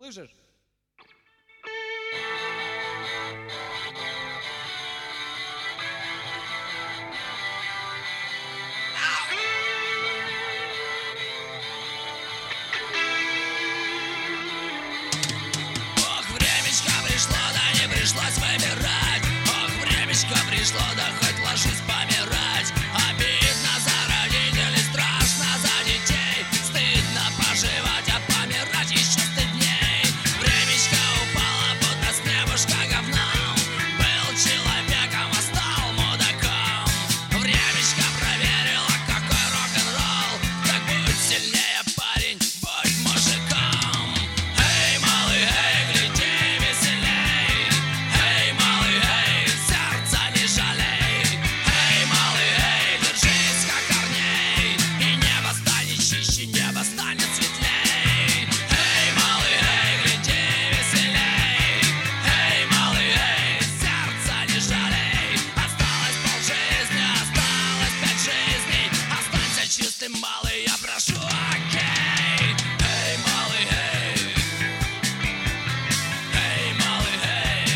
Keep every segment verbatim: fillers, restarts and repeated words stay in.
Слышишь? Ох, времечко пришло, да не пришлось выбирать. Ох, времечко пришло, да хоть ложись помирать. Обидно за родителей, страшно за детей. Стыдно поживать, а помирать еще стыдней. Времечко упало, будто с небушка говном. Был человеком, а стал мудаком. Времечко проверило, какой рок-н-ролл. Так будь сильнее, парень, будь мужиком. Эй, малый, эй, гляди веселей. Эй, малый, эй, сердца не жалей. Эй, малый, эй, держись как корней. И небо станет чище, небо станет светлей. Эй, малый, эй, гляди веселей. Эй, малый, эй, сердца не жалей. Осталось полжизни, осталось пять жизней. Останься чистым, малый, я прошу, окей. Эй, малый, эй. Эй, малый, эй.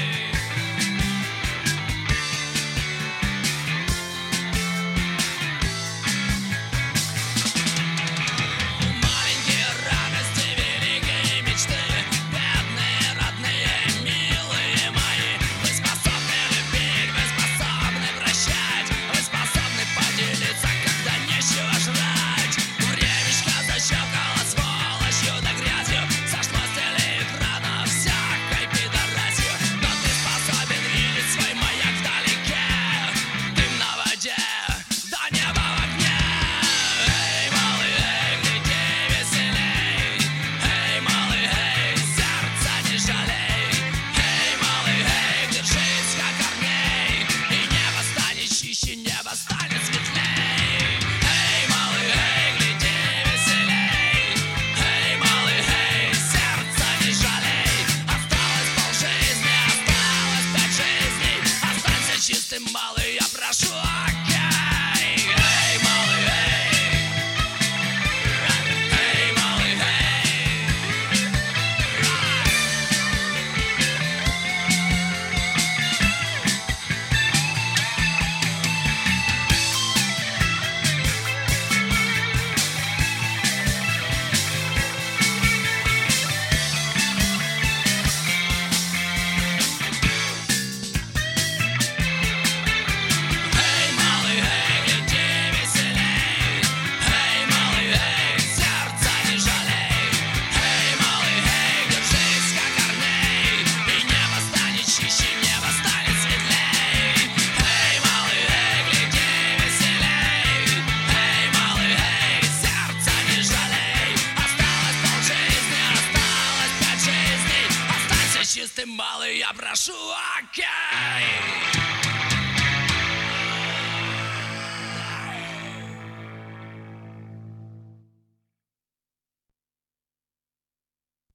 Маленькие радости, великие мечты. Бедные, родные, милые мои. Вы способны любить, вы способны прощать. Вы способны поделиться, когда нечего жрать. Времечко защелкало сволочью да грязью. Сошло с телеэкрана всякой пидорасью. Но ты способен видеть свой маяк вдалеке. Дым на воде, до неба в огне. Эй, малый, эй, гляди веселей. Эй, малый, эй, сердца не жалей. Эй, малый, эй, держись как корней. И небо станет чище, небо станет светлей. Эй, малый, эй, гляди веселей. Эй, малый, эй, сердца не жалей. Осталось полжизни, осталось пять жизней. Останься чистым, малый, я прошу, окей. Эй, малый, эй. Эй, малый, эй. Эй, малый, эй, гляди веселей. Эй, малый, эй, сердца не жалей. Эй, малый, эй, держись как корней. И небо станет чище, небо станет светлей. Эй, малый, эй, гляди веселей. Эй, малый, эй, сердца не жалей. Осталось полжизни, осталось пять жизней. Останься чистым, малый, я прошу, окей.